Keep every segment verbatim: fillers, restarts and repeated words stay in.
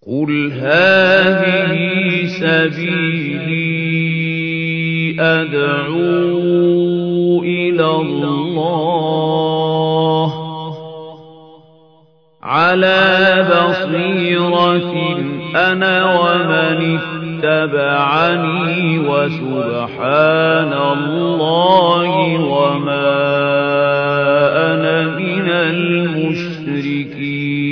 قل هذه سبيلي أدعو إلى الله على بصيرة أنا ومن اتبعني وسبحان الله وما أنا من المشركين.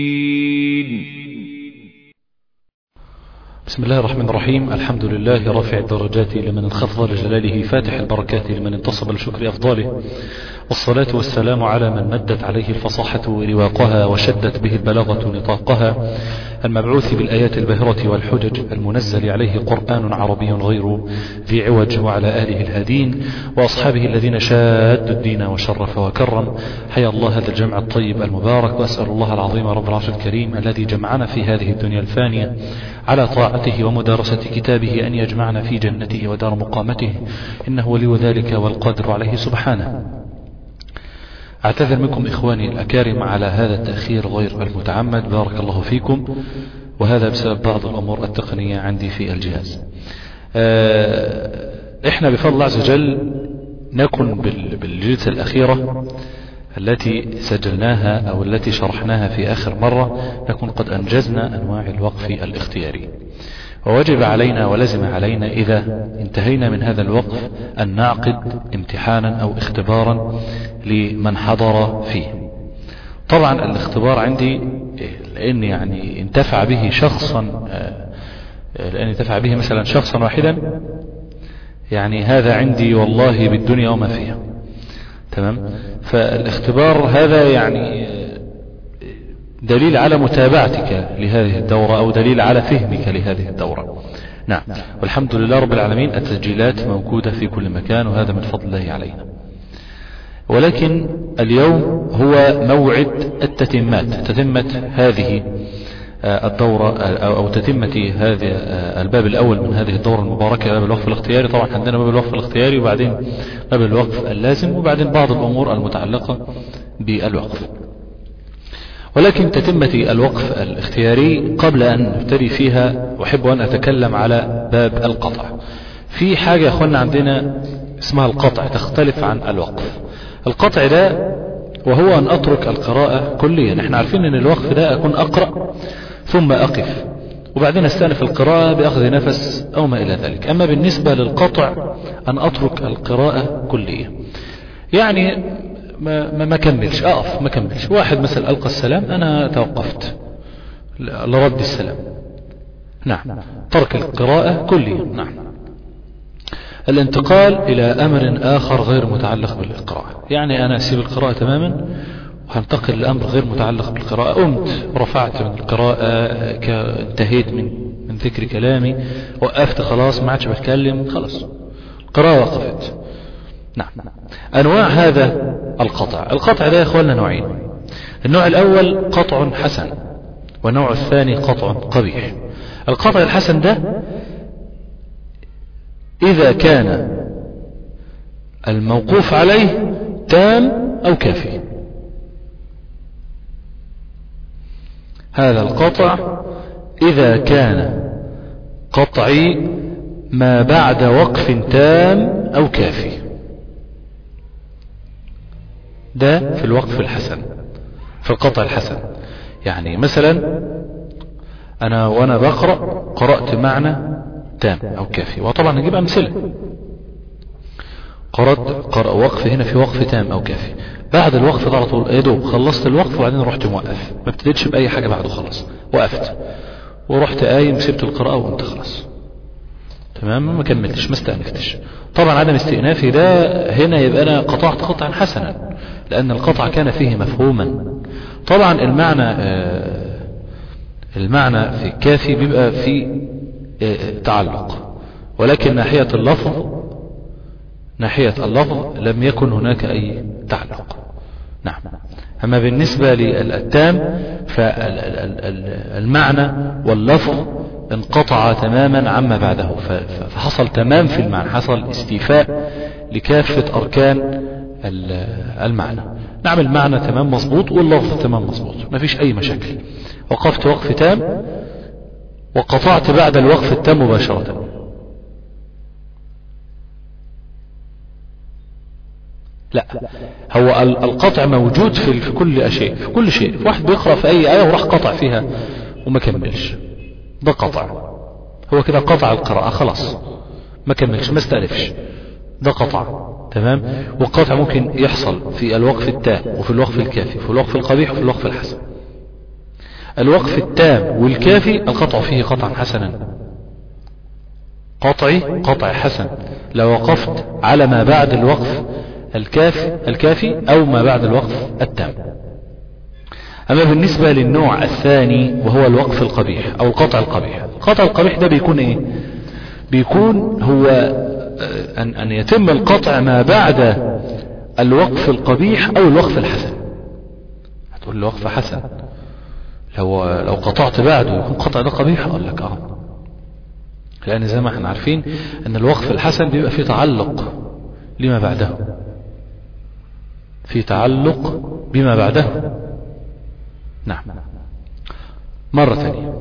بسم الله الرحمن الرحيم. الحمد لله رافع الدرجات لمن انخفض لجلاله فاتح البركات لمن انتصب لشكر أفضاله، والصلاة والسلام على من مدت عليه الفصاحة رواقها وشدت به البلاغة نطاقها، المبعوث بالآيات الباهرة والحجج المنزل عليه قرآن عربي غير ذي عوج، وعلى آله الهادين وأصحابه الذين شادوا الدين وشرف وكرم. حيا الله هذا الجمع الطيب المبارك، وأسأل الله العظيم رب العرش الكريم الذي جمعنا في هذه الدنيا الفانية على طاعته ومدارسة كتابه أن يجمعنا في جنته ودار مقامته، إنه ولي ذلك والقادر عليه سبحانه. أعتذر منكم إخواني الأكارم على هذا التأخير غير المتعمد، بارك الله فيكم، وهذا بسبب بعض الأمور التقنية عندي في الجهاز. إحنا بفضل الله عز وجل نكون بالجلسة الأخيرة التي سجلناها أو التي شرحناها في آخر مرة، نكون قد أنجزنا أنواع الوقف الاختياري، ووجب علينا ولزم علينا إذا انتهينا من هذا الوقف أن نعقد امتحانا أو اختبارا لمن حضر فيه. طبعا الاختبار عندي لأن يعني انتفع به شخصا، لأن انتفع به مثلا شخصا واحدا، يعني هذا عندي والله بالدنيا وما فيها. تمام. فالاختبار هذا يعني دليل على متابعتك لهذه الدورة أو دليل على فهمك لهذه الدورة. نعم، والحمد لله رب العالمين التسجيلات موجودة في كل مكان، وهذا من فضل الله علينا. ولكن اليوم هو موعد التتمات، تتمة هذه الدورة أو تتمة هذا الباب الأول من هذه الدورة المباركة، باب الوقف الاختياري. طبعا عندنا باب الوقف الاختياري، وبعدين باب الوقف اللازم، وبعدين بعض الأمور المتعلقة بالوقف. ولكن تتمة الوقف الاختياري قبل أن نبتدي فيها أحب أن أتكلم على باب القطع. في حاجة يا أخوانا عندنا اسمها القطع، تختلف عن الوقف. القطع ده وهو أن أترك القراءة كليا. احنا عارفين أن الوقف ده أكون أقرأ ثم أقف وبعدين أستأنف القراءة بأخذ نفس أو ما إلى ذلك. أما بالنسبة للقطع أن أترك القراءة كليا، يعني ما ما كملش، أقف ما كملش. واحد مثلا ألقى السلام، أنا توقفت لرد السلام. نعم، ترك القراءة كليا. نعم. الانتقال إلى أمر آخر غير متعلق بالقراءة، يعني أنا أسيب القراءة تماما وهنتقل لأمر غير متعلق بالقراءة. قمت رفعت من القراءة، انتهيت من من ذكر كلامي، وقفت خلاص، ما عادش بتكلم، خلاص القراءة وقفت. نعم. أنواع هذا القطع، القطع ده يا أخواننا نوعين. النوع الأول قطع حسن، والنوع الثاني قطع قبيح. القطع الحسن ده إذا كان الموقوف عليه تام أو كافي. هذا القطع إذا كان قطعي ما بعد وقف تام أو كافي، ده في الوقف الحسن، في القطع الحسن. يعني مثلا أنا وأنا بقرأ قرأت معنى تام أو كافي، وطبعا نجيب أمثلة. قرأت قرأ وقف هنا في وقف تام أو كافي، بعد الوقف ده على طول يا دوب خلصت الوقف وبعدين رحت موقف، ما ابتديتش بأي حاجة بعده، خلاص وقفت ورحت قايم سبت القراءة وانت خلاص تمام، ما كملتش ما استأنفتش. طبعا عدم استئنافي ده هنا يبقى أنا قطعت قطعا حسنا، لأن القطع كان فيه مفهوما. طبعا المعنى آه المعنى في الكافي بيبقى في آه تعلق، ولكن ناحية اللفظ ناحية اللفظ لم يكن هناك أي تعلق. نعم. أما بالنسبة للتام فالمعنى واللفظ انقطع تماما عما بعده، فحصل تمام في المعنى، حصل استيفاء لكافة أركان المعنى. نعم، المعنى تمام مظبوط واللفظ تمام مظبوط، ما فيش أي مشاكل. وقفت وقف تام وقطعت بعد الوقف التام مباشرة. لا، هو القطع موجود في في كل شيء، في كل شيء. واحد بيقرأ في أي آية وراح قطع فيها وما كملش، ده قطع، هو كده قطع القراءة خلاص، ما كملش ما استألفش، ده قطع. تمام. والقطع ممكن يحصل في الوقف التام وفي الوقف الكافي، في الوقف القبيح وفي الوقف الحسن. الوقف التام والكافي القطع فيه قطعا حسنا، قطعي قطع حسن لو وقفت على ما بعد الوقف الكافي الكافي او ما بعد الوقف التام. اما بالنسبة للنوع الثاني وهو الوقف القبيح او القطع القبيح، القطع القبيح ده بيكون ايه؟ بيكون هو ان, أن يتم القطع ما بعد الوقف القبيح او الوقف الحسن. هتقول لي وقف حسن لو لو قطعت بعده يكون قطع ده قبيح؟ اقول لك اه، لان زي ما احنا عارفين ان الوقف الحسن بيبقى فيه تعلق لما بعده، في تعلق بما بعده. نعم. مرة ثانية،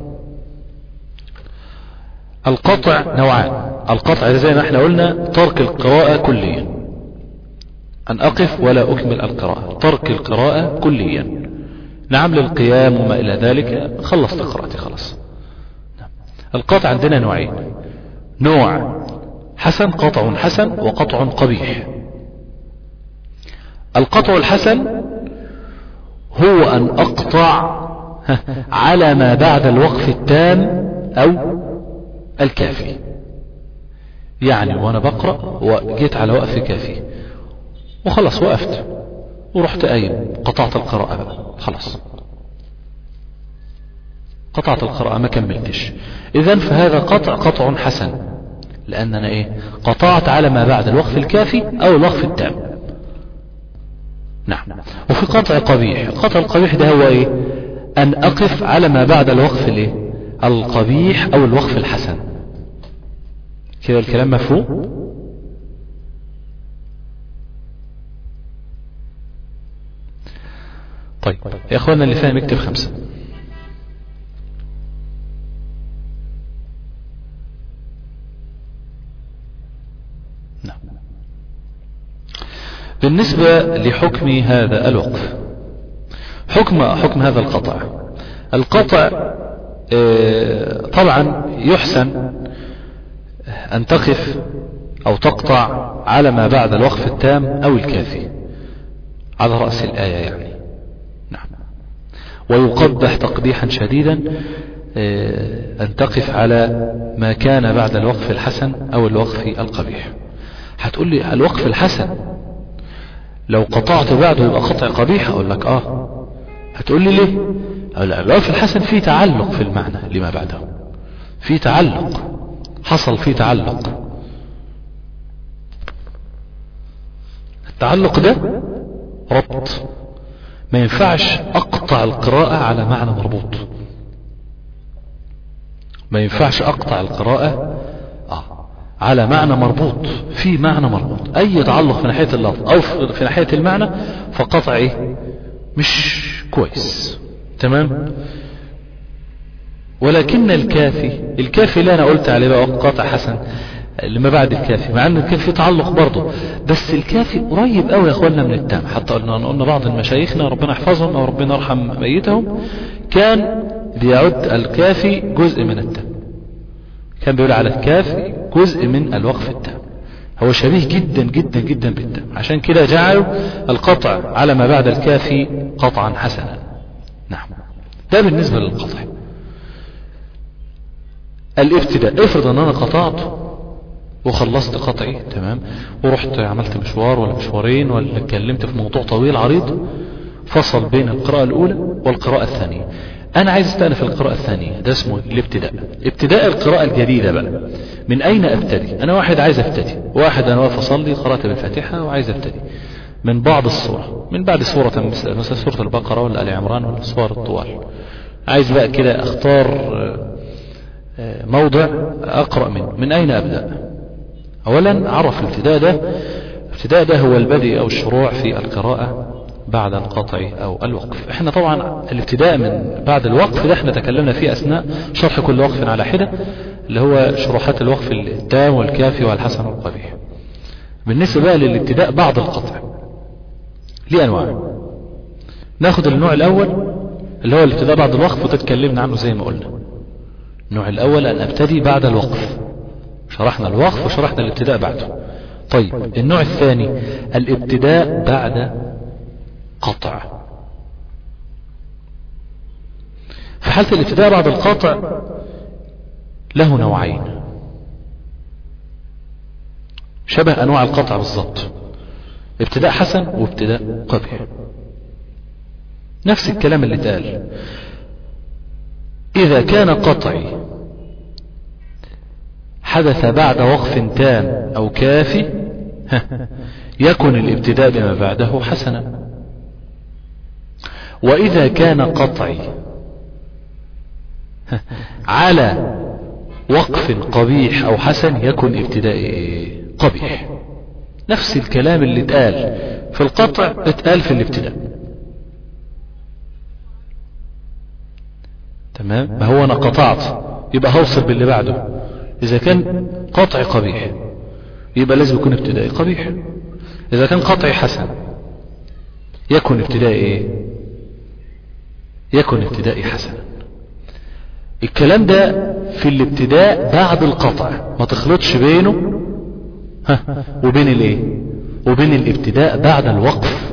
القطع نوعان. القطع زي ما احنا قلنا ترك القراءة كليا، ان اقف ولا اكمل القراءة، ترك القراءة كليا، نعم للقيام وما الى ذلك، خلصت قراءتي خلاص. نعم. القطع عندنا نوعين، نوع حسن، قطع حسن وقطع قبيح. القطع الحسن هو ان اقطع على ما بعد الوقف التام او الكافي، يعني وانا بقرأ وجيت على وقف كافي وخلاص وقفت ورحت قايم، قطعت القراءة بقى خلاص، قطعت القراءة ما كملتش. اذن فهذا قطع قطع حسن، لان انا ايه؟ قطعت على ما بعد الوقف الكافي او الوقف التام. نعم. وفي قطع قبيح، القطع القبيح ده هو ايه؟ ان اقف على ما بعد الوقف الايه؟ القبيح او الوقف الحسن. كده الكلام مفهوم؟ طيب يا اخوانا اللي فاهم يكتب خمسة. نعم. بالنسبة لحكم هذا الوقف، حكم حكم هذا القطع، القطع اه طبعا يحسن ان تقف او تقطع على ما بعد الوقف التام او الكافي على رأس الآية يعني. نعم. ويقبح تقبيحا شديدا اه ان تقف على ما كان بعد الوقف الحسن او الوقف القبيح. هتقول لي الوقف الحسن لو قطعت بعده يبقى قطع قبيح؟ اقول لك اه. هتقول لي ليه؟ اقول لك الوقف الحسن فيه تعلق في المعنى لما بعده، فيه تعلق، حصل فيه تعلق. التعلق ده ربط، ما ينفعش اقطع القراءة على معنى مربوط، ما ينفعش اقطع القراءة آه. على معنى مربوط، في معنى مربوط، اي تعلق في ناحية اللفظ او في ناحية المعنى فقطع ايه؟ مش كويس. تمام. ولكن الكافي، الكافي اللي انا قلت عليه بقى قطع حسن لما بعد الكافي، مع ان الكافي فيه تعلق برضه، بس الكافي قريب قوي يا اخوانا من التام. حتى قلنا قلنا بعض المشايخنا ربنا يحفظهم او ربنا يرحم ميتهم كان بيعد الكافي جزء من التام، كان بيقول على الكافي جزء من الوقف التام، هو شبيه جدا جدا جدا بالتام، عشان كده جعلوا القطع على ما بعد الكافي قطعا حسنا. نعم. ده بالنسبة للقطع. الابتداء، افرض ان انا قطعت وخلصت قطعي تمام، ورحت عملت مشوار ولا مشوارين ولا اتكلمت في موضوع طويل عريض، فصل بين القراءة الاولى والقراءة الثانية، انا عايز استأنف القراءة الثانية، ده اسمه الابتداء. ابتداء القراءة الجديدة بقى، من اين ابتدي؟ انا واحد عايز ابتدي، واحد انا واقف اصلي قرأت بالفاتحة وعايز ابتدي من بعض الصورة، من بعد سورة مثل سورة البقرة ولا آل عمران ولا السور الطوال، عايز بقى كده اختار موضع اقرأ منه، من اين ابدأ؟ اولا عرف الابتداء ده، الابتداء ده هو البدء او الشروع في القراءة بعد القطع أو الوقف. احنا طبعا الابتداء من بعد الوقف ده احنا تكلمنا فيه أثناء شرح كل وقف على حدة، اللي هو شروحات الوقف التام والكافي والحسن والقبيح. بالنسبة بقى للابتداء بعد القطع ليه أنواع. ناخد النوع الأول اللي هو الابتداء بعد الوقف، وتتكلمنا عنه زي ما قلنا. النوع الأول أن أبتدي بعد الوقف، شرحنا الوقف وشرحنا الابتداء بعده. طيب النوع الثاني الابتداء بعد قطع. في حالة الابتداء بعد القطع له نوعين شبه أنواع القطع بالضبط، ابتداء حسن وابتداء قبيح. نفس الكلام اللي اتقال. إذا كان قطعي حدث بعد وقف تام أو كافي يكن الابتداء بما بعده حسنا. وإذا كان قطعي على وقف قبيح أو حسن يكن ابتداء قبيح. نفس الكلام اللي اتقال في القطع اتقال في الابتداء. تمام. ما هو أنا قطعت يبقى هوصل باللي بعده. إذا كان قطع قبيح يبقى لازم يكون ابتدائي قبيح. إذا كان قطع حسن يكون ابتدائي يكون ابتدائي حسن. الكلام ده في الابتداء بعد القطع، ما تخلطش بينه ها وبين الايه وبين الابتداء بعد الوقف.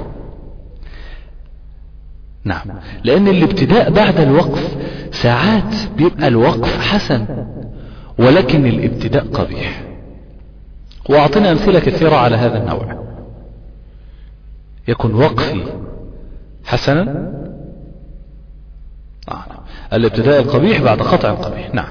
نعم، لأن الابتداء بعد الوقف ساعات بيبقى الوقف حسن ولكن الابتداء قبيح. وأعطينا أمثلة كثيرة على هذا النوع. يكون وقفي حسنا، آه. الابتداء القبيح بعد قطع قبيح. نعم،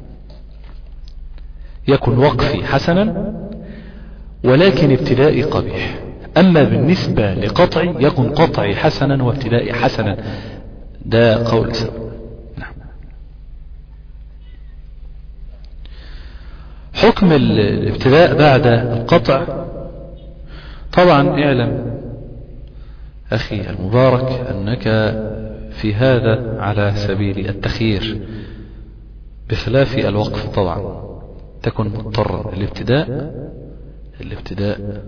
يكون وقفي حسنا ولكن ابتدائي قبيح. أما بالنسبة لقطعي يكون قطعي حسنا وابتدائي حسنا. ده قول سبب. نعم. حكم الابتداء بعد القطع. طبعا اعلم أخي المبارك أنك في هذا على سبيل التخيير، بخلاف الوقف طبعا تكون مضطر. الابتداء الابتداء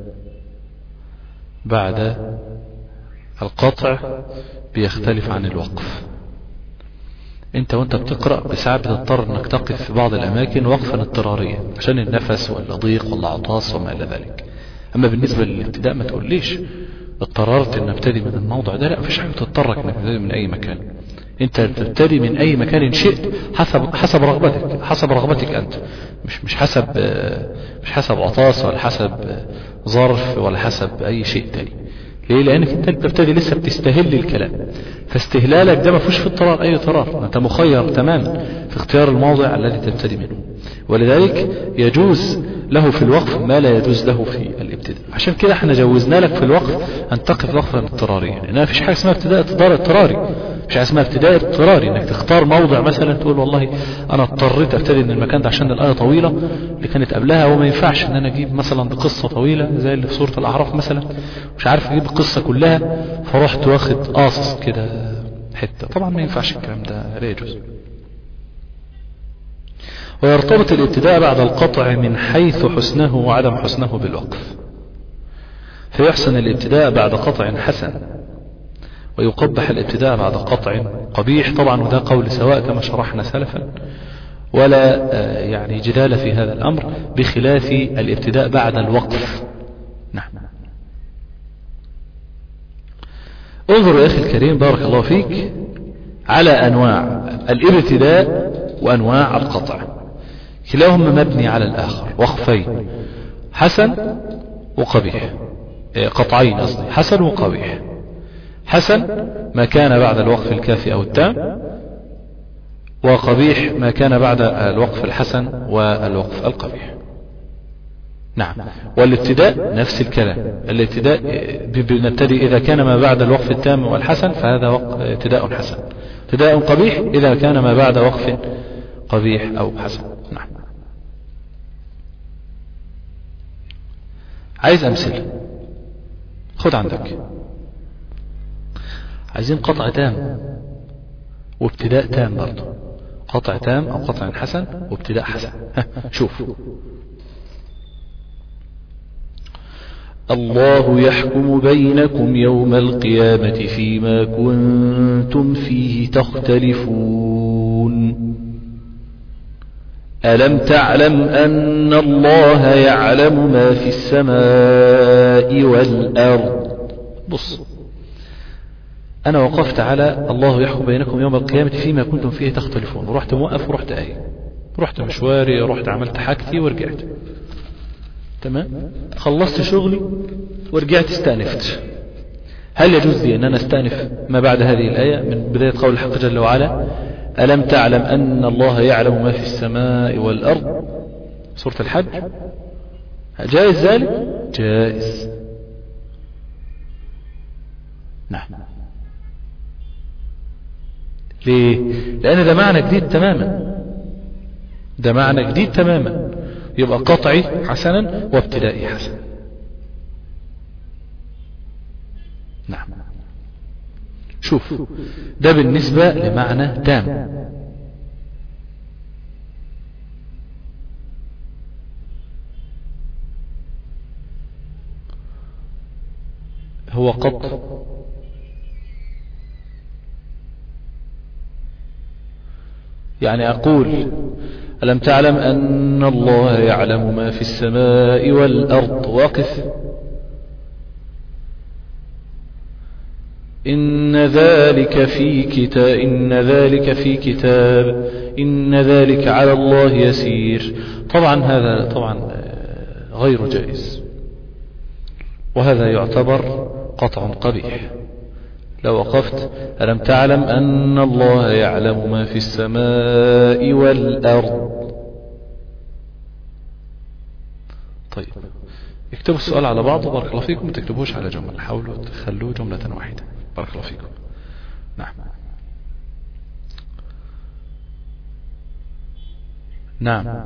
بعد القطع بيختلف عن الوقف. انت وانت بتقرأ بساعات بتضطر انك تقف في بعض الاماكن وقفا اضطراريا عشان النفس ولا ضيق ولا عطاس وما الى ذلك. اما بالنسبة للابتداء ما تقوليش اضطررت ان ابتدي من الموضع ده، لا، مفيش حاجة تضطرك انك تبتدي من اي مكان. انت تبتدي من اي مكان شئت حسب حسب رغبتك حسب رغبتك انت، مش مش حسب مش حسب عطاس ولا حسب ظرف ولا حسب اي شيء تاني. ليه؟ لانك انت بتبتدي لسه بتستهل الكلام، فاستهلالك ده ما فيهوش في اضطرار اي اضطرار، انت مخير تماما في اختيار الموضع الذي تبتدي منه. ولذلك يجوز له في الوقف ما لا يجوز له في الابتداء. عشان كده احنا جوزنا لك في الوقف ان تقف وقفا اضطراريا، لان ما فيش حاجه اسمها ابتداء اضطراري، مش حاجه اسمها ابتداء اضطراري انك تختار موضع مثلا تقول والله انا اضطريت ابتدي من المكان ده عشان الايه طويله اللي كانت قبلها، وما ينفعش ان انا اجيب مثلا بقصه طويله زي اللي في سوره الاعراف مثلا، مش عارف اجيب القصه كلها فرحت واخد قاصص كده حته. طبعا ما ينفعش الكلام ده، لا يجوز. ويرتبط الابتداء بعد القطع من حيث حسنه وعدم حسنه بالوقف، فيحسن الابتداء بعد قطع حسن ويقبح الابتداء بعد قطع قبيح. طبعا وده قول سواء كما شرحنا سلفا، ولا يعني جدال في هذا الأمر، بخلاف الابتداء بعد الوقف. نعم. انظر يا أخي الكريم بارك الله فيك على أنواع الابتداء وأنواع القطع، كلاهما مبني على الآخر، وقفين حسن وقبيح، قطعين قصدي حسن وقبيح. حسن ما كان بعد الوقف الكافي أو التام، وقبيح ما كان بعد الوقف الحسن والوقف القبيح. نعم. والابتداء نفس الكلام. الابتداء بنبتدي إذا كان ما بعد الوقف التام والحسن فهذا ابتداء حسن. ابتداء قبيح إذا كان ما بعد وقف قبيح أو حسن. نعم. عايز أمثلة، خد عندك عايزين قطع تام وابتداء تام برضه، قطع تام أو قطع حسن وابتداء حسن. شوف، الله يحكم بينكم يوم القيامة فيما كنتم فيه تختلفون. ألم تعلم أن الله يعلم ما في السماء والأرض. بص، أنا وقفت على الله يحكم بينكم يوم القيامة فيما كنتم فيه تختلفون، ورحت موقف ورحت آية، رحت مشواري، رحت عملت حاجتي ورجعت، تمام، خلصت شغلي ورجعت استأنفت. هل يجوز لي أن أنا استأنف ما بعد هذه الآية من بداية قول الحق جل وعلا ألم تعلم أن الله يعلم ما في السماء والأرض، سورة الحج؟ جائز ذلك؟ جائز. نعم. ليه؟ لأن ده معنى جديد تماما، ده معنى جديد تماما، يبقى قطعي حسنا وابتدائي حسنا. نعم. شوف، ده بالنسبة لمعنى تام. هو قط يعني أقول ألم تعلم أن الله يعلم ما في السماء والأرض، واقف، إن ذلك في كتاب إن ذلك في كتاب إن ذلك على الله يسير. طبعا هذا طبعا غير جائز، وهذا يعتبر قطع قبيح. لو وقفت ألم تعلم أن الله يعلم ما في السماء والأرض. طيب، اكتبوا السؤال على بعضه بارك الله فيكم، ما تكتبوش على جمل، حاولوا تخلوه جملة واحدة بارك الله فيكم. نعم. نعم.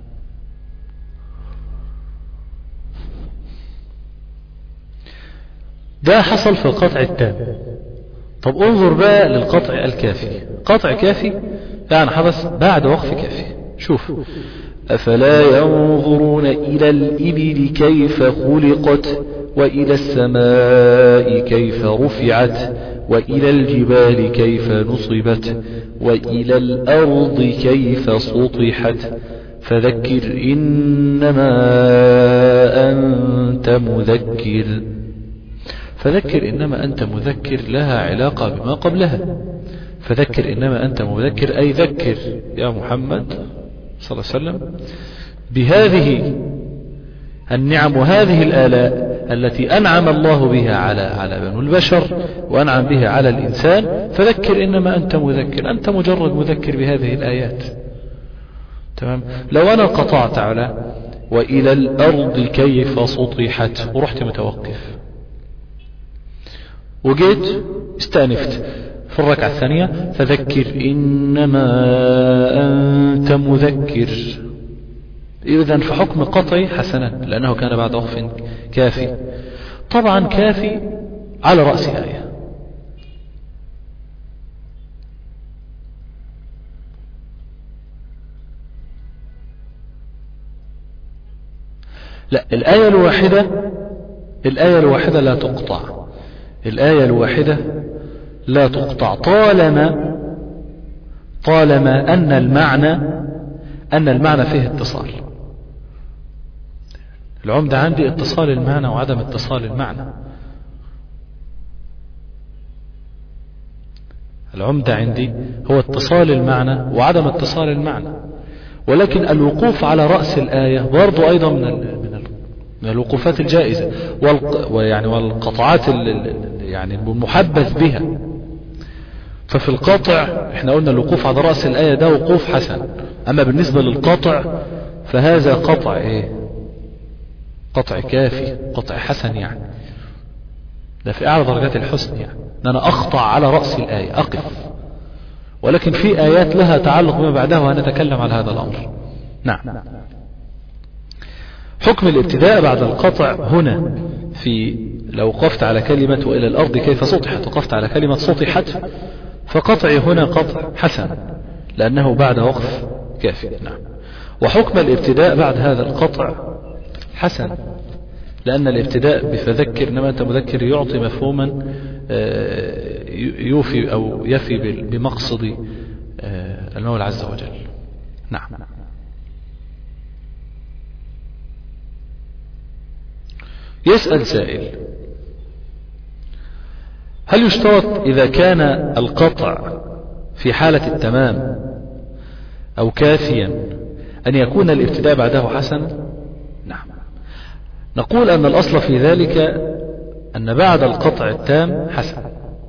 ده حصل في القطع التام. طب انظر بقى للقطع الكافي. قطع كافي يعني حدث بعد وقف كافي. شوف، أفلا ينظرون إلى الإبل كيف خلقت وإلى السماء كيف رفعت وإلى الجبال كيف نصبت وإلى الأرض كيف سطحت فذكر إنما أنت مذكر. فذكر إنما أنت مذكر لها علاقة بما قبلها. فذكر إنما أنت مذكر أي ذكر يا محمد صلى الله عليه وسلم بهذه النعم وهذه الآلاء التي أنعم الله بها على على بنو البشر وأنعم بها على الإنسان. فذكر إنما أنت مذكر، أنت مجرد مذكر بهذه الآيات. تمام. لو أنا قطعت على وإلى الأرض كيف سطحت ورحت متوقف وجيت استأنفت في الركعة الثانية فذكر إنما أنت مذكر، إذن في حكم قطعي حسنا لأنه كان بعد وقف كافي. طبعا كافي على رأس آية. لا، الآية الواحدة الآية الواحدة لا تقطع، الآية الواحدة لا تقطع طالما طالما أن المعنى أن المعنى فيه اتصال. العمدة عندي اتصال المعنى وعدم اتصال المعنى. العمدة عندي هو اتصال المعنى وعدم اتصال المعنى، ولكن الوقوف على رأس الآية برضو أيضا من من من الوقوفات الجائزة ويعني والقطعات يعني المحبذ بها. ففي القاطع احنا قلنا الوقوف على رأس الآية ده وقوف حسن، أما بالنسبة للقاطع فهذا قطع ايه؟ قطع كافي، قطع حسن، يعني ده في أعلى درجات الحسن، يعني أن أنا أقطع على رأس الآية أقف. ولكن في آيات لها تعلق بما بعدها وهنتكلم على هذا الأمر. نعم. حكم الابتداء بعد القطع هنا في لو وقفت على كلمة وإلى الأرض كيف سطحت وقفت على كلمة سطحت، فقطعي هنا قطع حسن لأنه بعد وقف كافي. نعم. وحكم الابتداء بعد هذا القطع حسن، لأن الابتداء بفذكر إنما أنت مذكر يعطي مفهوما يوفي أو يفي بمقصد المولى عز وجل. نعم. يسأل سائل: هل يشترط إذا كان القطع في حالة التمام أو كافيا أن يكون الابتداء بعده حسنا؟ نعم. نقول أن الأصل في ذلك أن بعد القطع التام حسن،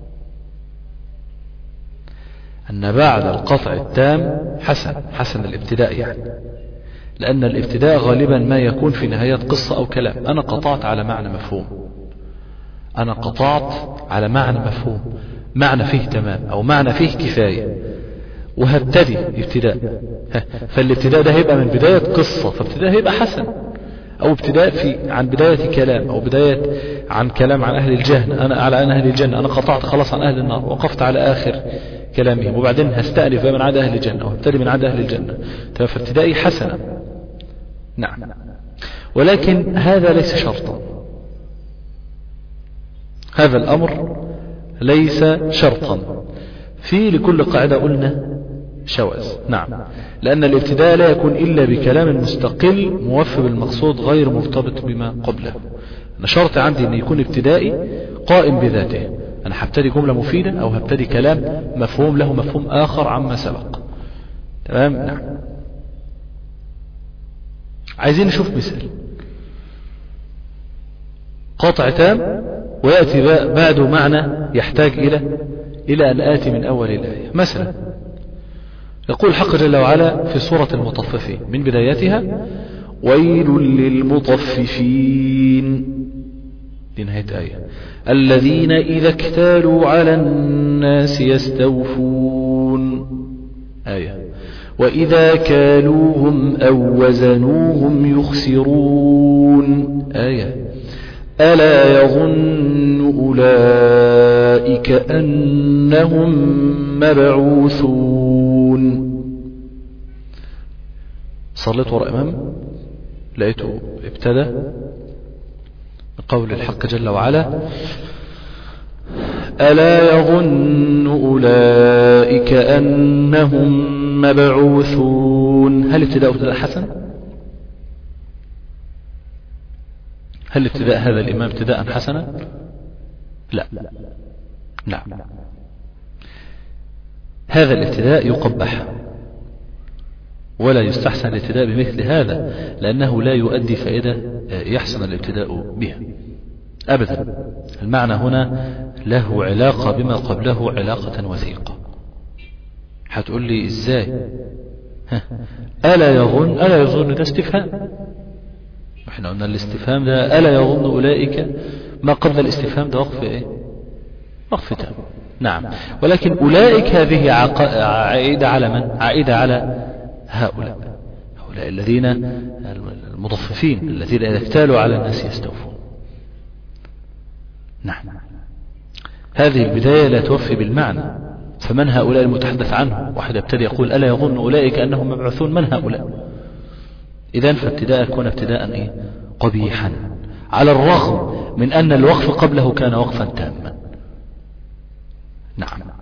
أن بعد القطع التام حسن حسن الابتداء يعني، لأن الابتداء غالبا ما يكون في نهاية قصة أو كلام. أنا قطعت على معنى مفهوم، أنا قطعت على معنى مفهوم، معنى فيه تمام أو معنى فيه كفاية، وهبتدي ابتداء، فالابتداء ده هيبقى من بداية قصة، فابتداء هيبقى حسن، أو ابتداء في عن بداية كلام، أو بداية عن كلام عن أهل الجنة، أنا على أهل الجنة، أنا قطعت خلاص عن أهل النار وقفت على آخر كلامهم، وبعدين هستأنف من عاد أهل الجنة وابتدي من عاد أهل الجنة، فابتدائي حسنا. نعم. ولكن هذا ليس شرطا، هذا الأمر ليس شرطا، في لكل قاعدة قلنا شواذ. نعم. لأن الابتداء لا يكون إلا بكلام مستقل موفي بالمقصود غير مرتبط بما قبله. أنا شرط عندي أن يكون ابتدائي قائم بذاته، أنا هبتدي جملة مفيدة أو هبتدي كلام مفهوم له مفهوم آخر عما سبق. تمام. نعم. عايزين نشوف مثال قاطع تام ويأتي بعده معنى يحتاج إلى إلى أن آتي من أول الآية. مثلا يقول الحق جل وعلا في سورة المطففين من بدايتها: ويل للمطففين، دي نهاية آية، الذين إذا اكتالوا على الناس يستوفون، آية، وإذا كالوهم أو وزنوهم يخسرون، آية، ألا يظن أولئك أنهم مبعوثون. صليت وراء إمام لقيته ابتدى قول الحق جل وعلا: ألا يظن أولئك أنهم مبعوثون. هل ابتداء ابتداء حسن؟ هل ابتداء هذا الإمام ابتداء حسنا؟ لا. نعم. هذا الابتداء يقبح، ولا يستحسن الابتداء بمثل هذا، لأنه لا يؤدي فائدة يحسن الابتداء بها أبدا. المعنى هنا له علاقة بما قبله علاقة وثيقة. هتقول لي إزاي؟ ألا يظن، ألا يظن ده استفهام، احنا قلنا الاستفهام ده ألا يظن أولئك، ما قبل الاستفهام ده وقف ايه؟ وقف تام. نعم. ولكن أولئك هذه عائدة على من؟ عائدة على هؤلاء، هؤلاء الذين المضففين الذين إذا اكتالوا على الناس يستوفون. نعم. هذه البداية لا توفي بالمعنى، فمن هؤلاء المتحدث عنه؟ واحد يبتدي يقول ألا يظن أولئك أنهم مبعوثون، من هؤلاء؟ إذن فابتداء يكون ابتداء إيه؟ قبيحا، على الرغم من أن الوقف قبله كان وقفا تاما. نعم.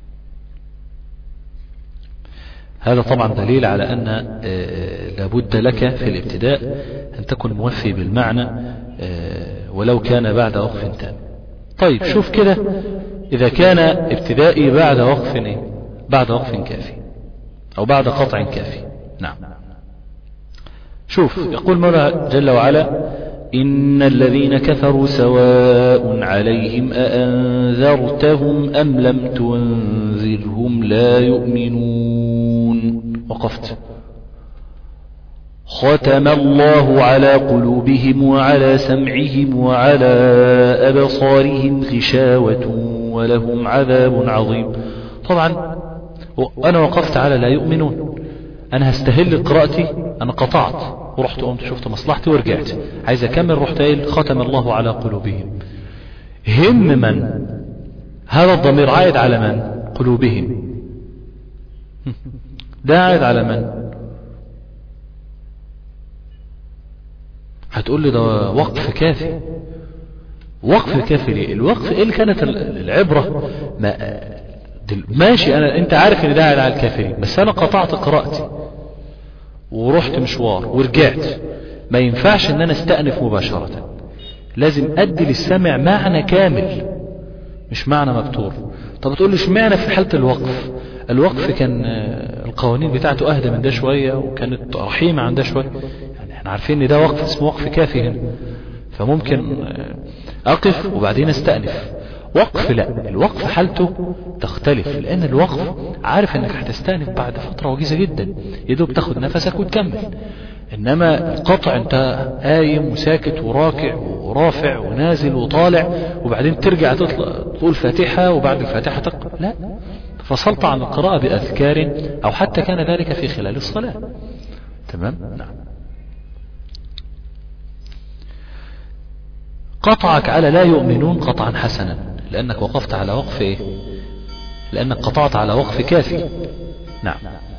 هذا طبعا دليل على أن لابد لك في الابتداء أن تكون موفي بالمعنى ولو كان بعد وقف تام. طيب شوف كده، إذا كان ابتدائي بعد وقف إيه؟ بعد وقف كافي أو بعد قطع كافي. نعم. شوف يقول مولى جل وعلا: إن الذين كفروا سواء عليهم أأنذرتهم أم لم تنذرهم لا يؤمنون. وقفت. ختم الله على قلوبهم وعلى سمعهم وعلى أبصارهم غشاوة ولهم عذاب عظيم. طبعا أنا وقفت على لا يؤمنون، أنا هستهل قراءتي، أنا قطعت ورحت قمت شفت مصلحتي ورجعت عايز أكمل، رحت قايل ختم الله على قلوبهم. هم من؟ هذا الضمير عائد على من؟ قلوبهم. ده عائد على من؟ هتقول لي ده وقف كافي. وقف كافي ليه؟ الوقف ايه اللي كانت العبرة؟ ما ماشي، انا انت عارف ان ده عائد على الكافرين، بس انا قطعت قراءتي ورحت مشوار ورجعت، ما ينفعش ان انا استأنف مباشرة، لازم ادي للسمع معنى كامل مش معنى مبتور. طب تقول لي اشمعنى في حالة الوقف؟ الوقف كان القوانين بتاعته اهدى من ده شوية وكانت رحيمة عن ده شوية، يعني احنا عارفين ان ده وقف اسمه وقف كافي هنا، فممكن اقف وبعدين استأنف. وقف لا، الوقف حالته تختلف، لان الوقف عارف انك هتستأنف بعد فترة وجيزة جدا، يدوب تاخد نفسك وتكمل. انما القطع انت قايم وساكت وراكع ورافع ونازل وطالع وبعدين ترجع تطلع تقول فاتحة وبعد الفاتحة تقرأ، لا، فصلت عن القراءة بأذكار او حتى كان ذلك في خلال الصلاة. تمام. نعم. قطعك على لا يؤمنون قطعا حسنا، لأنك وقفت على وقف إيه؟ لأنك قطعت على وقف كافي. نعم.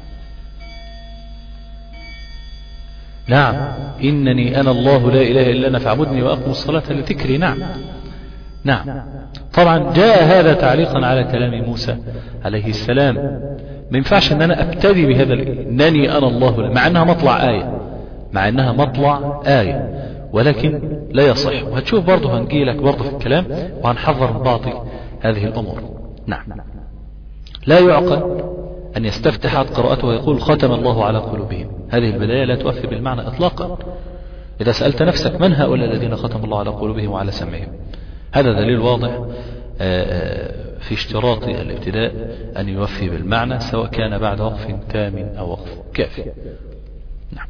نعم. إنني أنا الله لا إله إلا أنا فاعبدني وأقم الصلاة لذكري. نعم. نعم. طبعا جاء هذا تعليقا على كلام موسى عليه السلام. ما ينفعش أن أنا أبتدي بهذا إنني أنا الله، مع أنها مطلع آية، مع أنها مطلع آية، ولكن لا يصح. وهتشوف برضه هنجي لك برضه في الكلام وهنحذر من بعض هذه الأمور. نعم. لا يعقل أن يستفتح قراءته ويقول ختم الله على قلوبهم، هذه البداية لا توفي بالمعنى إطلاقا. إذا سألت نفسك من هؤلاء الذين ختم الله على قلوبهم وعلى سمعهم، هذا دليل واضح في اشتراط الابتداء أن يوفي بالمعنى، سواء كان بعد وقف تام أو وقف كافي. نعم.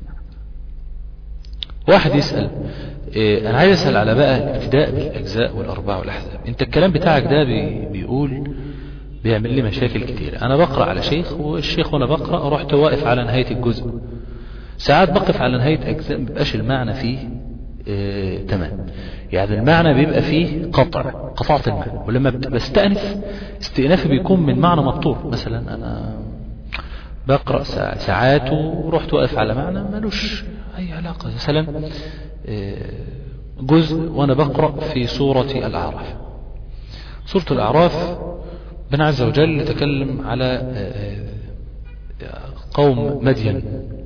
واحد يسأل إيه، أنا عايز أسأل على بقى الابتداء بالأجزاء والأرباع والأحزاب. أنت الكلام بتاعك ده بي بيقول بيعمل لي مشاكل كتير. أنا بقرأ على شيخ، والشيخ وأنا بقرأ رحت واقف على نهاية الجزء، ساعات بقف على نهاية أجزاء مبقاش المعنى فيه إيه تمام، يعني المعنى بيبقى فيه قطع، قطعت المعنى. ولما بستأنف استئنافي بيكون من معنى مبتور. مثلا أنا بقرأ ساعات ورحت واقف على معنى ملوش أي علاقة. مثلا جزء وأنا بقرأ في سورة الأعراف. سورة الأعراف ربنا عز وجل تكلم على قوم مدين،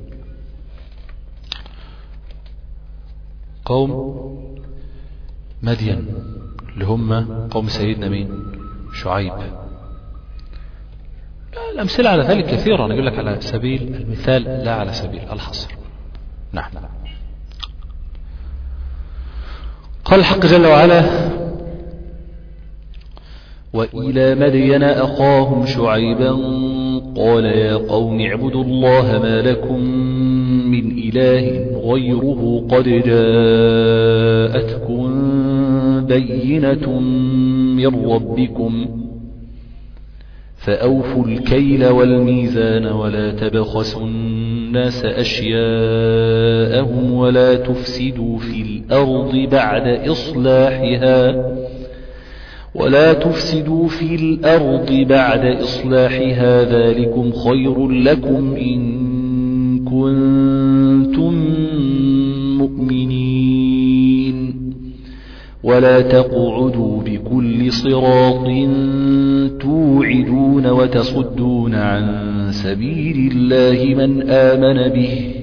قوم مدين اللي هم قوم سيدنا مين؟ شعيب. الأمثلة على ذلك كثيرة، أنا أقول لك على سبيل المثال لا على سبيل الحصر. نعم. قال الحق جل وعلا: وإلى مدين أخاهم شعيبا قال يا قوم اعبدوا الله ما لكم من إله غيره قد جاءتكم بينة من ربكم فأوفوا الكيل والميزان ولا تبخسوا الناس أشياءهم ولا تفسدوا في الأرض بعد إصلاحها ولا تفسدوا في الأرض بعد إصلاحها ذلكم خير لكم إن كنتم مؤمنين ولا تقعدوا بكل صراط توعدون وتصدون عن سبيل الله من آمن به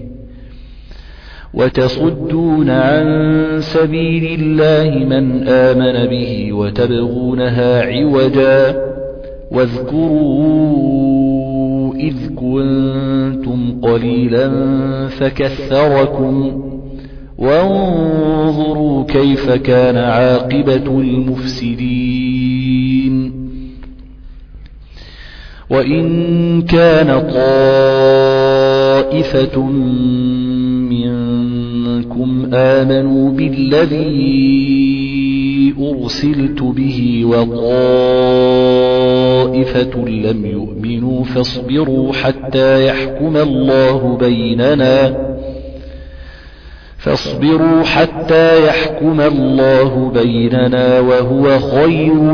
وتصدون عن سبيل الله من آمن به وتبغونها عوجا واذكروا إذ كنتم قليلا فكثركم وانظروا كيف كان عاقبة المفسدين وإن كان طائفة منكم آمنوا بالذي أرسلت به وطائفة لم يؤمنوا فاصبروا حتى يحكم الله بيننا فاصبروا حتى يحكم الله بيننا وهو خير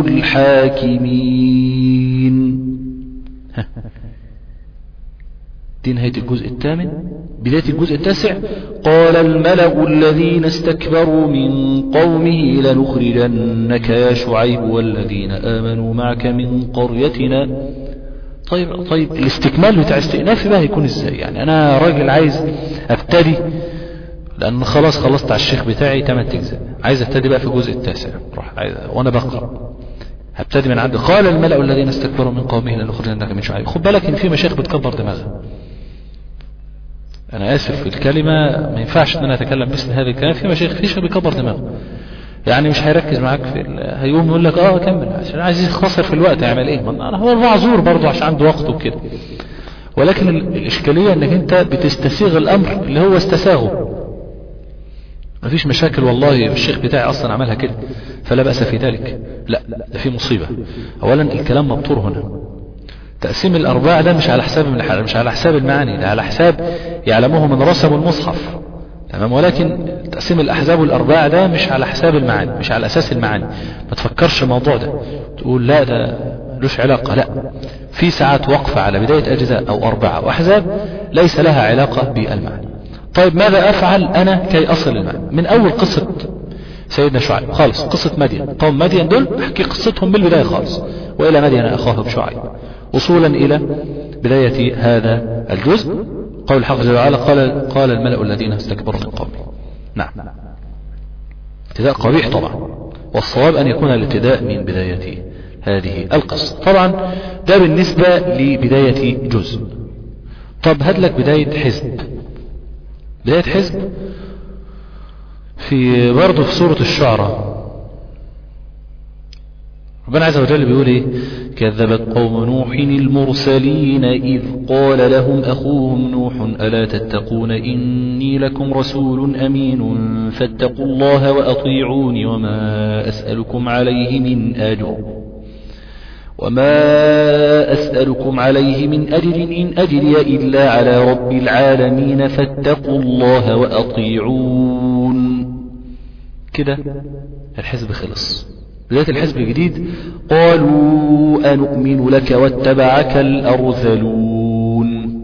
الحاكمين. دي نهاية الجزء الثامن. بداية الجزء التاسع: قال الملأ الذين استكبروا من قومه لنخرجنك يا شعيب والذين آمنوا معك من قريتنا. طيب طيب الاستكمال بتاع استئناف بقى هيكون ازاي؟ يعني انا راجل عايز ابتدي، لان خلاص خلصت على الشيخ بتاعي ثمان اجزاء، عايز ابتدي بقى في الجزء التاسع. روح وانا بقرا هبتدي من عند قال الملأ الذين استكبروا من قومه لنخرجنك من شعيب. خد بالك ان في مشايخ بتكبر دماغها. انا اسف في الكلمه، ما ينفعش ان انا اتكلم مثل هذا الكلام. في مشايخ فيش بيكبر دماغه، يعني مش هيركز معاك في هيقوم يقول لك اه كمل عشان عايز يختصر في الوقت. يعمل ايه؟ انا هو معذور برضه عشان عنده وقت وكده، ولكن الاشكاليه انك انت بتستسيغ الامر اللي هو استساغه. مفيش مشاكل والله، الشيخ بتاعي اصلا عملها كده فلا بأس في ذلك. لا، ده في مصيبه. اولا الكلام مبتور هنا. تقسيم الارباع ده مش على حساب مش على حساب المعاني، ده على حساب يعلمه من رسم المصحف، تمام؟ ولكن تقسيم الاحزاب والارباع ده مش على حساب المعاني، مش على اساس المعاني. ما تفكرش الموضوع ده تقول لا ده لوش علاقه. لا، في ساعات وقفه على بدايه اجزاء او اربعه واحزاب ليس لها علاقه بالمعاني. طيب ماذا افعل انا كي اصل المعنى؟ من اول قصه سيدنا شعيب خالص، قصه مدين، قوم مدين دول احكي قصتهم بالبدايه خالص، والى مدين اخاهم شعيب، وصولا الى بدايه هذا الجزء. قول الحق جل وعلا قال قال الملأ الذين استكبروا من قومه. نعم، ابتداء قبيح طبعا، والصواب ان يكون الابتداء من بدايه هذه القصه. طبعا ده بالنسبه لبدايه جزء. طب هات لك بدايه حزب. بداية حزب في برضه في سورة الشعراء. ربنا عز وجل بيقول ايه؟ كذبت قوم نوح المرسلين إذ قال لهم أخوهم نوح ألا تتقون إني لكم رسول أمين فاتقوا الله وأطيعوني وما أسألكم عليه من أجر وما أسألكم عليه من أجر إن أجري إلا على رب العالمين فاتقوا الله وأطيعون. كده الحزب خلص. بداية الحزب الجديد: قالوا أنؤمن لك واتبعك الأرذلون.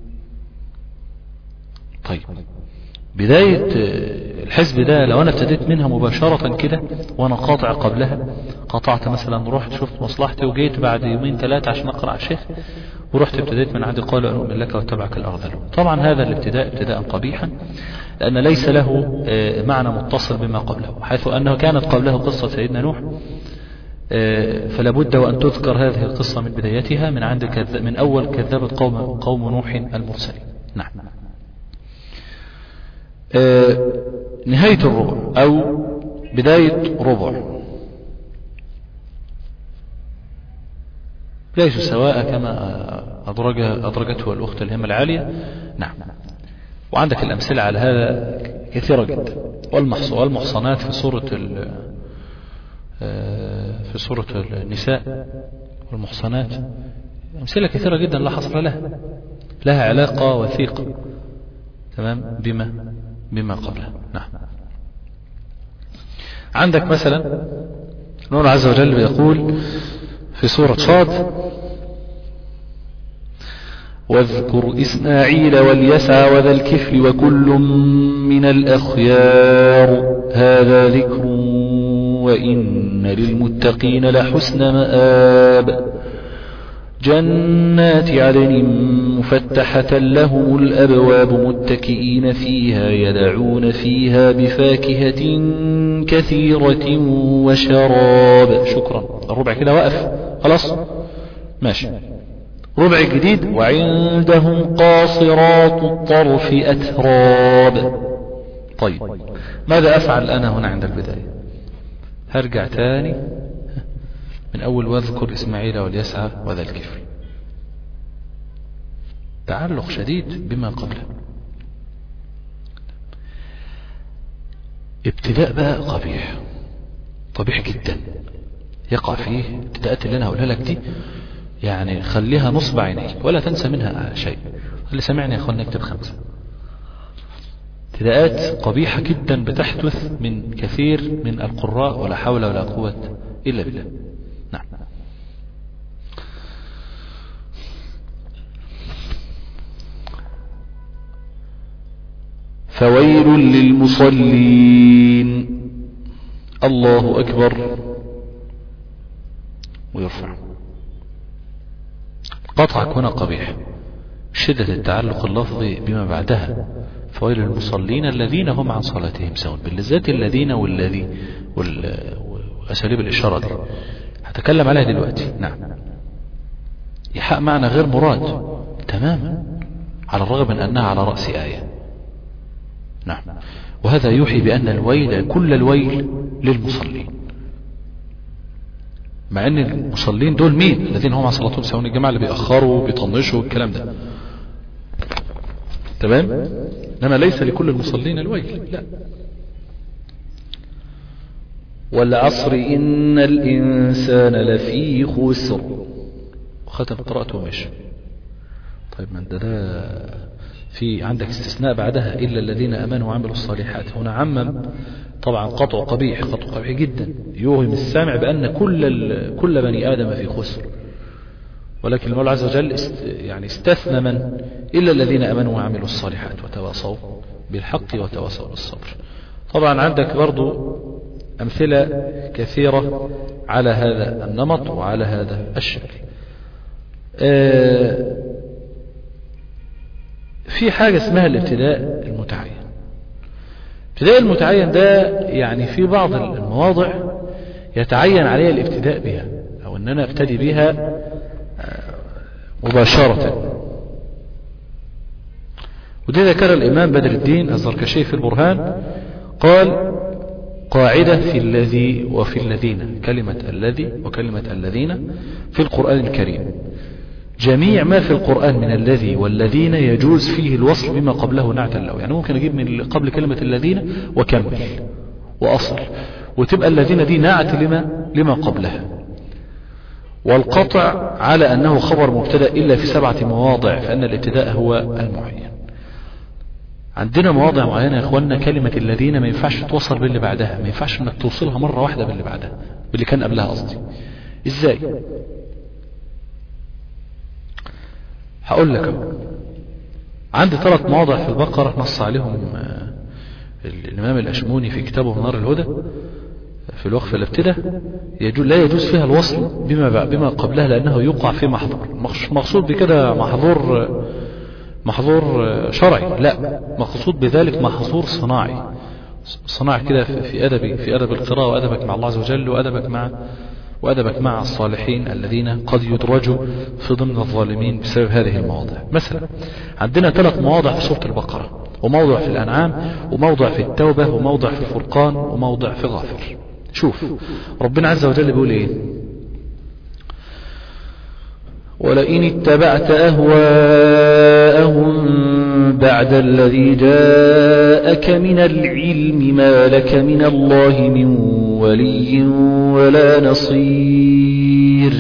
طيب بداية الحزب ده لو أنا ابتديت منها مباشرة كده وأنا قاطع قبلها، قطعت مثلا، رحت شفت مصلحتي وجيت بعد يومين ثلاثة عشان أقرأ على الشيخ ورحت ابتديت من عندي قالوا أنؤمن لك واتبعك الأرذلون. طبعا هذا الابتداء ابتداء قبيحا، لأن ليس له معنى متصل بما قبله، حيث أنه كانت قبله قصة سيدنا نوح، فلا بد وأن تذكر هذه القصة من بدايتها من عند كذ... من أول كذبت قوم قوم نوح المرسلين. نعم. آه نهاية الربع أو بداية ربع ليسوا سواء كما أدرج أدرجته الأخت الهمة العالية. نعم. وعندك الأمثلة على هذا كثيرة جدا. والمحصنات في سورة في سورة النساء والمحصنات أمثلة كثيرة جدا لا حصر لها، لها علاقة وثيقة تمام بما بما قبلها. نعم. عندك مثلا الله عز وجل بيقول في سورة صاد: واذكر إسماعيل واليسع وذا الكفل وكل من الأخيار هذا ذكر وإن للمتقين لحسن مآب جنات عدن مفتحة لهم الأبواب متكئين فيها يدعون فيها بفاكهة كثيرة وشراب. شكرا. الربع كده وقف خلاص ماشي. ربع جديد: وعندهم قاصرات الطرف أتراب. طيب ماذا أفعل أنا هنا عند البداية؟ هرجع تاني من أول واذكر إسماعيل واليسع وذا الكفل، تعلق شديد بما قبله. ابتداء بقى قبيح قبيح جدا يقع فيه ابتداءات اللي أنا هقولها لك دي، يعني خليها نصب عينيك ولا تنسى منها شيء. اللي سمعني يا أخوان نكتب خمسة. ابتداءات قبيحة جدا بتحدث من كثير من القراء، ولا حول ولا قوة إلا بالله. نعم. فويل للمصلين. الله أكبر ويرفع. قطعك هنا قبيح، شدة التعلق اللفظي بما بعدها. فويل للمصلين الذين هم عن صلاتهم سهون، بالذات الذين والذي وأساليب الإشارة دي هتكلم عليها دلوقتي. نعم. إيحاء معنى غير مراد تماما، على الرغم من أنها على رأس آية. نعم. وهذا يوحي بأن الويل كل الويل للمصلين، مع أن المصلين دول مين؟ الذين هم عن صلاتهم سهون، الجماعة اللي بيأخروا بيطنشوا الكلام ده. تمام؟ إنما ليس لكل المصلين الويل، لا. والعصر إن الإنسان لفي خسر. وختم قراءته ومشي. طيب من ده, ده في عندك استثناء بعدها إلا الذين آمنوا وعملوا الصالحات. هنا عمم طبعا، قطع قبيح، قطع قبيح جدا يوهم السامع بأن كل كل بني آدم في خسر، ولكن المولى عز وجل است يعني استثنى من إلا الذين آمنوا وعملوا الصالحات وتواصوا بالحق وتواصوا بالصبر. طبعا عندك برضو أمثلة كثيرة على هذا النمط وعلى هذا الشكل. آه في حاجة اسمها الابتداء المتعين. الابتداء المتعين ده يعني في بعض المواضع يتعين علي الابتداء بها، أو أن أنا ابتدي بها مباشرة. وده ذكر الإمام بدر الدين الزركشي في البرهان، قال: قاعدة في الذي وفي الذين، كلمة الذي وكلمة الذين في القرآن الكريم، جميع ما في القرآن من الذي والذين يجوز فيه الوصل بما قبله نعتا له. يعني ممكن أجيب من قبل كلمة الذين وكمل وأصل، وتبقى الذين دي نعت لما, لما قبلها. والقطع على أنه خبر مبتدأ إلا في سبعة مواضع، فأن الابتداء هو المعين. عندنا مواضع معينة يا إخواننا كلمة الذين ما ينفعش توصل باللي بعدها، ما ينفعش أنك توصلها مرة واحدة باللي بعدها، باللي كان قبلها قصدي. إزاي؟ هقول لك. عندي ثلاث مواضع في البقرة نص عليهم الإمام الأشموني في كتابه منار الهدى في الوقف الابتداء، يجوز لا يجوز فيها الوصل بما بما قبلها لأنه يقع في محظور. مقصود بكده محظور محظور شرعي؟ لا، مقصود بذلك محظور صناعي. صناعي كده في أدب في أدب القراءة وأدبك مع الله عز وجل وأدبك مع وأدبك مع الصالحين الذين قد يدرجوا في ضمن الظالمين بسبب هذه المواضع. مثلا عندنا ثلاث مواضع في سورة البقرة، وموضع في الأنعام، وموضع في التوبة، وموضع في الفرقان، وموضع في غافر. شوف ربنا عز وجل بيقول ايه: ولئن اتبعت أهواءهم بعد الذي جاءك من العلم ما لك من الله من ولي ولا نصير.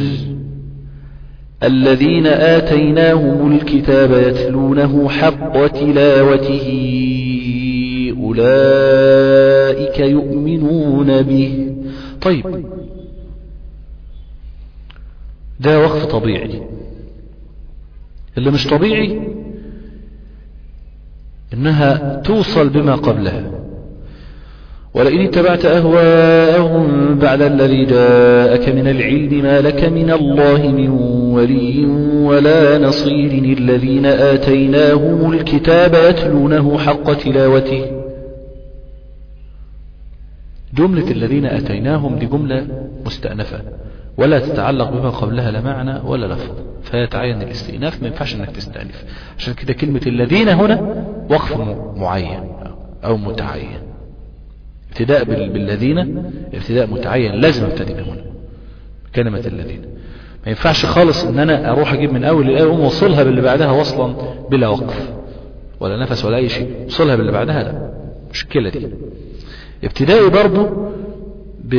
الذين آتيناهم الكتاب يتلونه حق تلاوته أولئك يؤمنون به. طيب ده وقف طبيعي. اللي مش طبيعي انها توصل بما قبلها. ولئن اتبعت أهواءهم بعد الذي جاءك من العلم ما لك من الله من ولي ولا نصير. الذين آتيناهم الكتاب يتلونه حق تلاوته. جملة الذين آتيناهم دي جملة مستأنفة ولا تتعلق بما قبلها لا معنى ولا لفظ، فيتعين الاستئناف، ما ينفعش انك تستأنف. عشان كده كلمة الذين هنا وقف معين او متعين. ابتداء بالذين ابتداء متعين، لازم ابتدي من هنا كلمة الذين. ما ينفعش خالص ان انا اروح اجيب من اول الايه ووصلها باللي بعدها وصلا بلا وقف ولا نفس ولا اي شيء، وصلها باللي بعدها لا، مشكلة دي. ابتدائي برضو ب...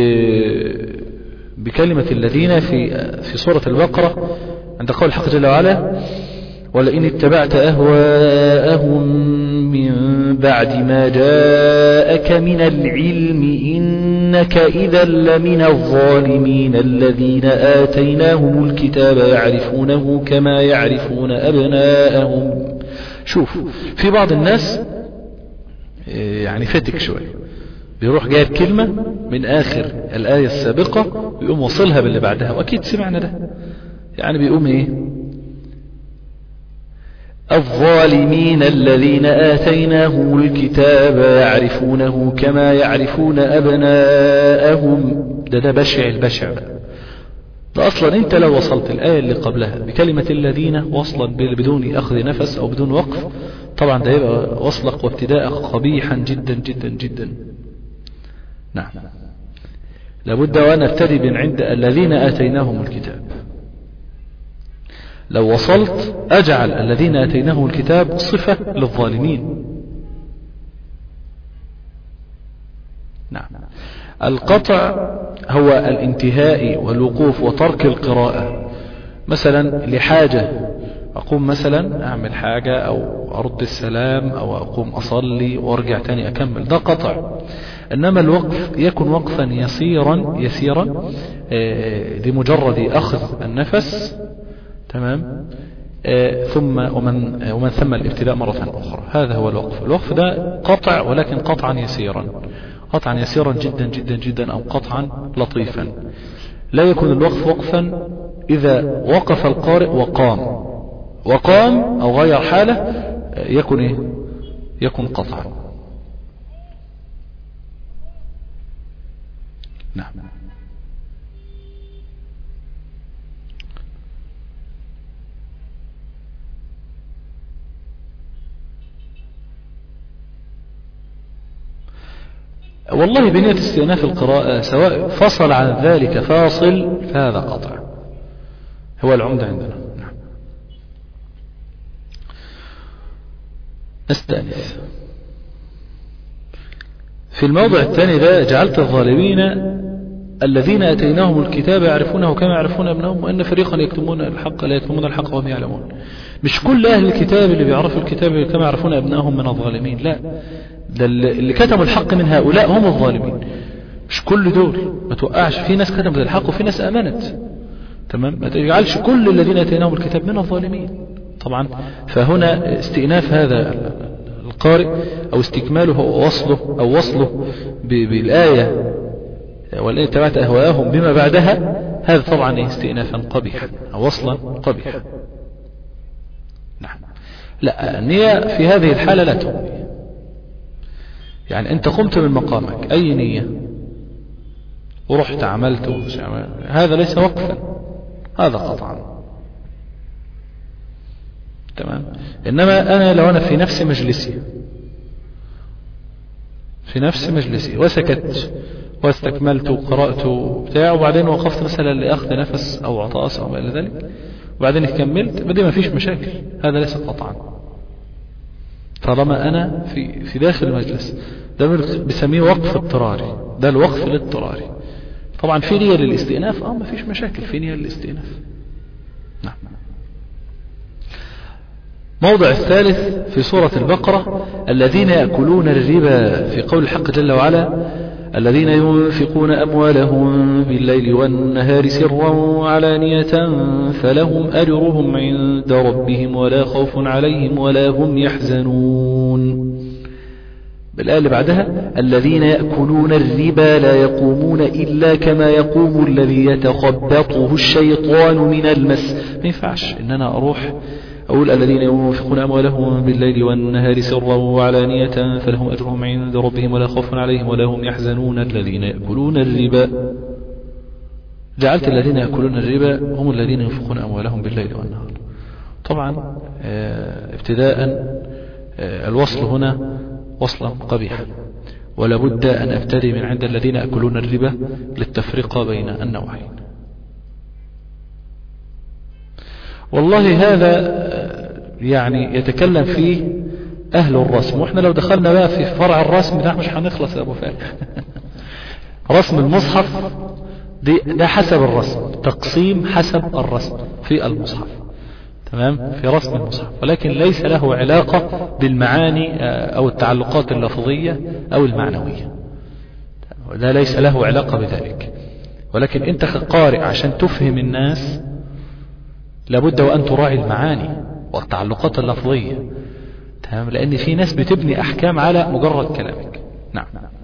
بكلمة الذين في في سورة البقرة عند قول الحق جل وعلا: ولئن اتبعت أهواءهم من بعد ما جاءك من العلم إنك إذا لمن الظالمين الذين آتيناهم الكتاب يعرفونه كما يعرفون أبناءهم. شوف، في بعض الناس يعني فتك شوي، بيروح جايب كلمة من آخر الآية السابقة ويقوم وصلها باللي بعدها، وأكيد سمعنا ده. يعني بيقوم إيه؟ الظالمين الذين آتيناهم الكتاب يعرفونه كما يعرفون أبناءهم. ده ده بشع البشع ده. ده أصلا أنت لو وصلت الآية اللي قبلها بكلمة الذين وصلا بدون أخذ نفس أو بدون وقف، طبعا ده يبقى وصلك وابتداء قبيحا جدا جدا جدا. نعم، لابد وأن ابتدي من عند الذين آتيناهم الكتاب. لو وصلت أجعل الذين آتيناهم الكتاب صفة للظالمين. نعم. القطع هو الانتهاء والوقوف وترك القراءة، مثلا لحاجة، أقوم مثلا أعمل حاجة أو أرد السلام أو أقوم أصلي وأرجع تاني أكمل، ده قطع. إنما الوقف يكون وقفا يسيرا يسيرا لمجرد أخذ النفس، تمام، آه ثم ومن آه ومن ثم الابتداء مرة أخرى. هذا هو الوقف. الوقف ده قطع، ولكن قطعا يسيرا، قطعا يسيرا جدا جدا جدا، أو قطعا لطيفا. لا يكون الوقف وقفا إذا وقف القارئ وقام وقام أو غير حاله، آه يكون إيه؟ يكون قطعا. نعم. والله بنية استئناف القراءة سواء فصل عن ذلك فاصل فهذا قطع، هو العمدة عندنا. نعم. نستأنف في الموضع الثاني ده: جعلت الظالمين الذين أتيناهم الكتاب يعرفونه كما يعرفون أبناءهم وأن فريقا يكتمون الحق لا يكتمون الحق وهم يعلمون. مش كل أهل الكتاب اللي بيعرفوا الكتاب كما يعرفون أبناءهم من الظالمين، لا، ده اللي كتموا الحق من هؤلاء هم الظالمين. مش كل دول، ما توقعش، في ناس كتمت الحق وفي ناس آمنت، تمام، ما تجعلش كل الذين أتيناهم الكتاب من الظالمين طبعا. فهنا استئناف هذا القارئ أو استكماله أو وصله أو وصله بالآية والآية تبعت أهواءهم بما بعدها، هذا طبعا استئنافا قبيحا أو وصلا قبيحا. نعم. لا، النية في هذه الحالة لا تغني. يعني أنت قمت من مقامك أي نية ورحت عملت، هذا ليس وقفا، هذا قطعا، تمام. إنما أنا لو أنا في نفس مجلسي في نفس مجلسي وسكت واستكملت وقرأت بتاع، وبعدين وقفت مثلا لأخذ نفس أو عطاس أو ما إلى ذلك، وبعدين كملت، بدي ما فيش مشاكل، هذا ليس قطعا طالما أنا في في داخل المجلس. ده بسميه وقف اضطراري، ده الوقف الاضطراري. طبعا في نية للاستئناف، اه ما فيش مشاكل، في نية للاستئناف. نعم. موضع الثالث في سورة البقرة: الذين يأكلون الربا، في قول الحق جل وعلا: الذين ينفقون أموالهم بالليل والنهار سرا وعلانية فلهم أجرهم عند ربهم ولا خوف عليهم ولا هم يحزنون. بالآية اللي بعدها: الذين يأكلون الربا لا يقومون إلا كما يقوم الذي يتخبطه الشيطان من المس. ما ينفعش إن أنا أروح أقول الذين ينفقون أموالهم بالليل والنهار سرا وعلانية فلهم أجرهم عند ربهم ولا خوف عليهم ولا هم يحزنون. الذين يأكلون الربا، جعلت الذين يأكلون الربا هم الذين ينفقون أموالهم بالليل والنهار. طبعا اه ابتداء اه الوصل هنا وصلا قبيحا، ولا بد أن أبتدي من عند الذين يأكلون الربا للتفرقة بين النوعين. والله هذا يعني يتكلم فيه أهل الرسم، وإحنا لو دخلنا بقى في فرع الرسم ده مش هنخلص يا أبو فارح. رسم المصحف دي ده حسب الرسم، تقسيم حسب الرسم في المصحف، تمام، في رسم المصحف، ولكن ليس له علاقة بالمعاني أو التعلقات اللفظية أو المعنوية، لا ليس له علاقة بذلك. ولكن أنت كقارئ عشان تفهم الناس لابد وأن تراعي المعاني والتعلقات اللفظية، تمام، لأن في ناس بتبني أحكام على مجرد كلامك. نعم.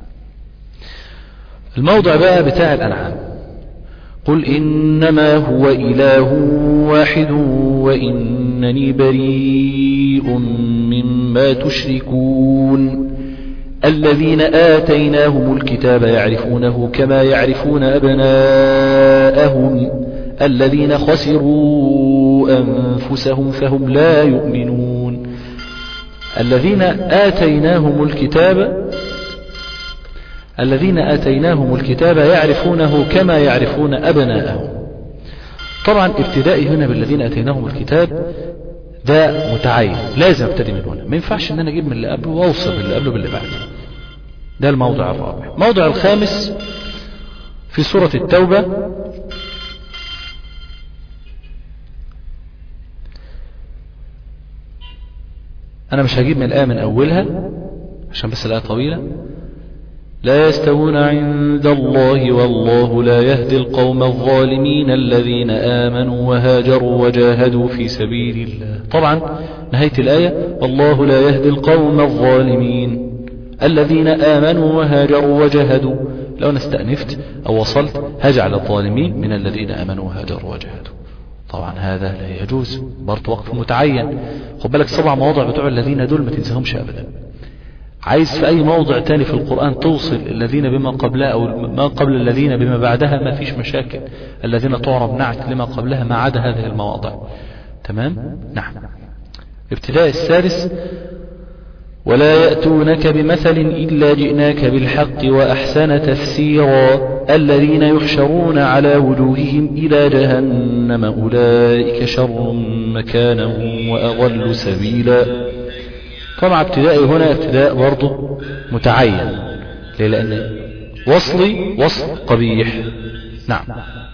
الموضع بقى بتاع الأنعام: قل إنما هو إله واحد وإنني بريء مما تشركون الذين آتيناهم الكتاب يعرفونه كما يعرفون أبناءهم الذين خسروا أنفسهم فهم لا يؤمنون. الذين آتيناهم الكتاب الذين آتيناهم الكتاب يعرفونه كما يعرفون أبناءهم. طبعا ابتدائي هنا بالذين آتيناهم الكتاب ده متعين، لازم ابتدي من هنا، ما ينفعش ان انا اجيب من اللي قبله واوصل باللي قبله باللي بعده. ده الموضع الرابع. الموضع الخامس في سورة التوبة: انا مش هجيب من الآية من اولها عشان بس الآية طويلة: لا يستوون عند الله والله لا يهدي القوم الظالمين الذين آمنوا وهاجروا وجاهدوا في سبيل الله. طبعا نهاية الآية: والله لا يهدي القوم الظالمين الذين آمنوا وهاجروا وجاهدوا. لو أنا استأنفت أو وصلت هجعل الظالمين من الذين آمنوا وهاجروا وجاهدوا. طبعا هذا لا يجوز، برضه وقف متعين. خد بالك سبع مواضع بتوع الذين دول ما تنساهمش أبدا. عايز في أي موضع تاني في القرآن توصل الذين بما قبلها أو ما قبل الذين بما بعدها ما فيش مشاكل، الذين تعرب نعت لما قبلها ما عدا هذه المواضع. تمام؟ نعم. ابتداء السادس: ولا يأتونك بمثل إلا جئناك بالحق وأحسن تفسيرا الذين يحشرون على وجوههم إلى جهنم أولئك شر مكانا وأضل سبيلا. طبعا ابتدائي هنا ابتداء برضه متعين، ليه؟ لأن وصلي وصل قبيح. نعم.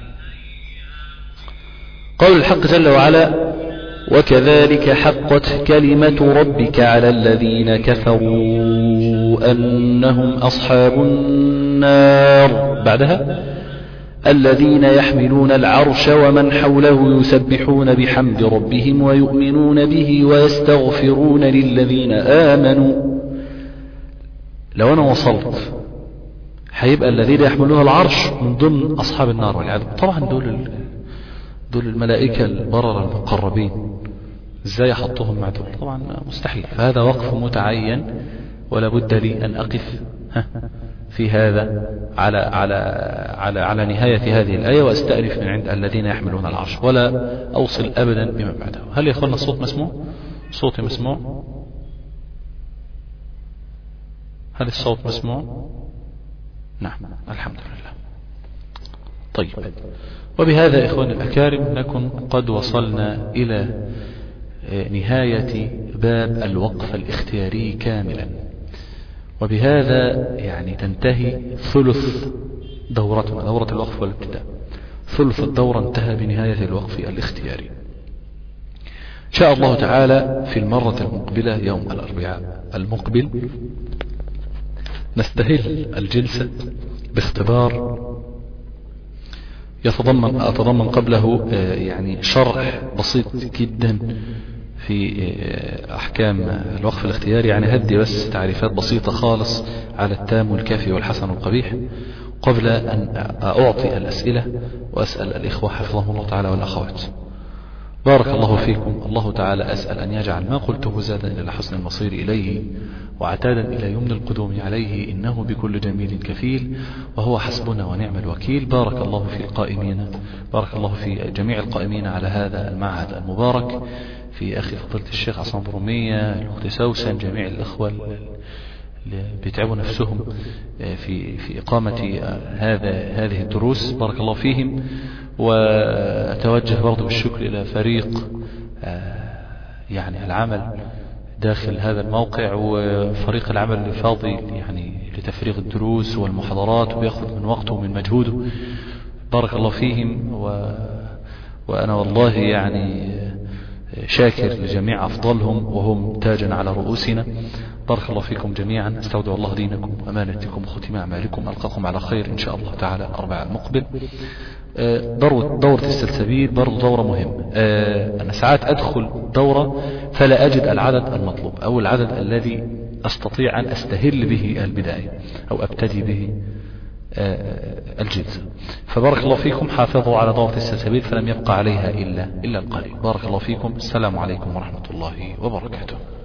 قول الحق جل وعلا: وكذلك حقت كلمة ربك على الذين كفروا أنهم أصحاب النار. بعدها: الذين يحملون العرش ومن حوله يسبحون بحمد ربهم ويؤمنون به ويستغفرون للذين آمنوا. لو أنا وصلت هيبقى الذين يحملون العرش من ضمن أصحاب النار والعياذ. طبعا دول دول الملائكة البرر المقربين، ازاي احطهم مع دول؟ طبعا مستحيل. فهذا وقف متعين ولا بد لي أن أقف في هذا على على على على نهاية هذه الآية وأستأنف من عند الذين يحملون العرش، ولا أوصل أبدا بما بعده. هل يا أخوانا الصوت مسموع؟ صوتي مسموع؟ هل الصوت مسموع؟ نعم، الحمد لله. طيب، وبهذا إخواني الأكارم نكون قد وصلنا إلى نهاية باب الوقف الاختياري كاملا، وبهذا يعني تنتهي ثلث دورتنا، دورة الوقف والابتداء. ثلث الدورة انتهى بنهاية الوقف الاختياري. إن شاء الله تعالى في المرة المقبلة يوم الأربعاء المقبل نستهل الجلسة باختبار يتضمن أتضمن قبله يعني شرح بسيط جدا في أحكام الوقف الاختياري، يعني هدي بس تعريفات بسيطة خالص على التام والكافي والحسن والقبيح قبل أن أعطي الأسئلة وأسأل الإخوة حفظهم الله تعالى والأخوات. بارك الله فيكم. الله تعالى أسأل أن يجعل ما قلته زادا إلى حسن المصير إليه وعتادا إلى يمن القدوم عليه، إنه بكل جميل كفيل وهو حسبنا ونعم الوكيل. بارك الله في القائمين، بارك الله في جميع القائمين على هذا المعهد المبارك، في أخي فضيلة الشيخ عصام برومية، الأخت سوسن، جميع الأخوة اللي بيتعبوا نفسهم في في إقامة هذا هذه الدروس، بارك الله فيهم. وأتوجه برضو بالشكر إلى فريق يعني العمل داخل هذا الموقع، وفريق العمل اللي فاضي يعني لتفريغ الدروس والمحاضرات وبيأخذ من وقته ومن مجهوده، بارك الله فيهم. و... وأنا والله يعني شاكر لجميع أفضلهم وهم تاج على رؤوسنا. بارك الله فيكم جميعا، استودع الله دينكم وأمانتكم وختم أعمالكم. ألقاكم على خير إن شاء الله تعالى الأربعاء المقبل. دورة, دورة السلسبيل برضو دورة مهمة. أنا ساعات أدخل دورة فلا أجد العدد المطلوب أو العدد الذي أستطيع أن أستهل به البداية أو أبتدي به الجلسة. فبارك الله فيكم، حافظوا على دورة السلسبيل فلم يبقى عليها إلا, إلا القليل. بارك الله فيكم، السلام عليكم ورحمة الله وبركاته.